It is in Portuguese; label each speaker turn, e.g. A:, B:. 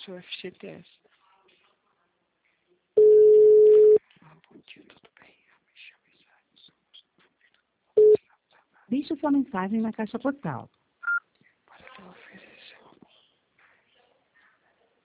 A: seu FGTS. Bom dia, tudo bem?
B: Deixe sua mensagem na caixa postal.